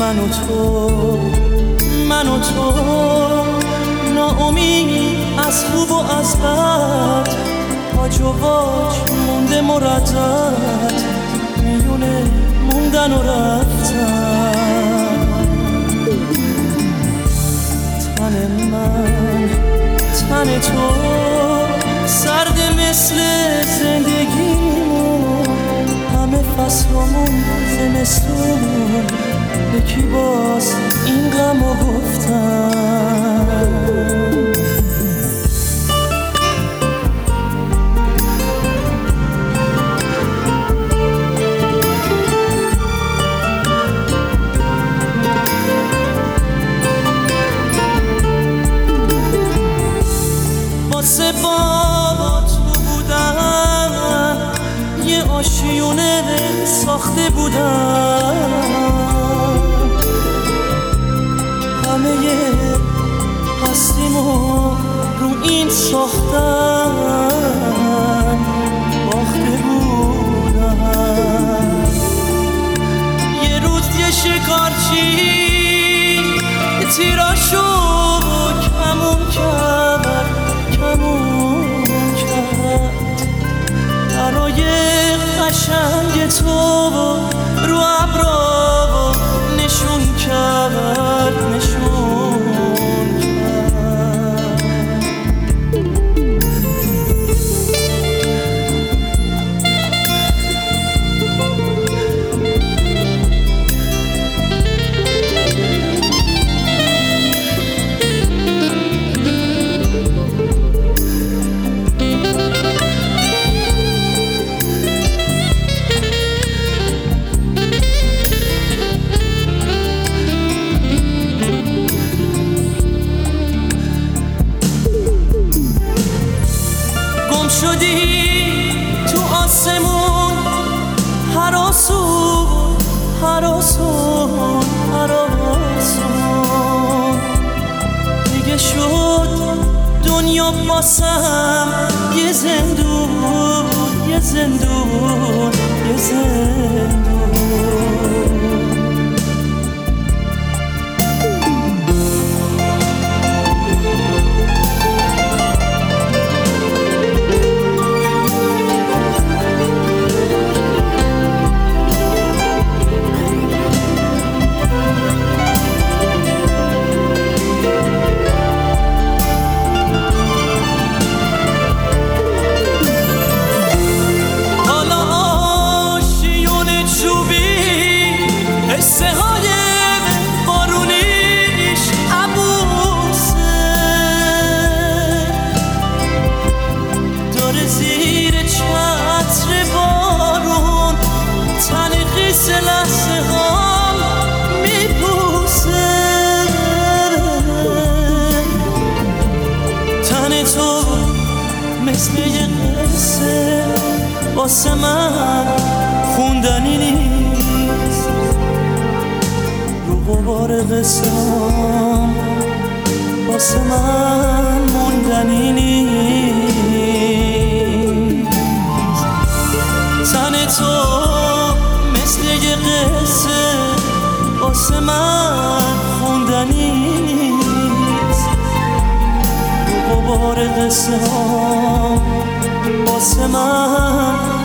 من و تو ناامید از خوب و از بد، هاج و واج مونده مردد، میونه موندن و رفتن. تن من تن تو سرد مثل زندگیمون، همه فصلمون زمستون، یکی باز این غمو گفتن. واسه بابات بودن یه آشیونه ساخته بودن، همه هستیمو رو این ساختن باخته بودن. یه روز یه شکارچی تیراشو کمون کرد برای قشنگ تو رو ابرا نشون کرد. شدی تو آسمون، هراسون دیگه شد دنیا باسم یه زندون. مثل یه قصه واسه من خوندنی نیست، رو غبار قصه واسه من موندنی نیست. تن تو مثل یه قصه واسه من خوندنی نیست، رو غبار قصه واسه من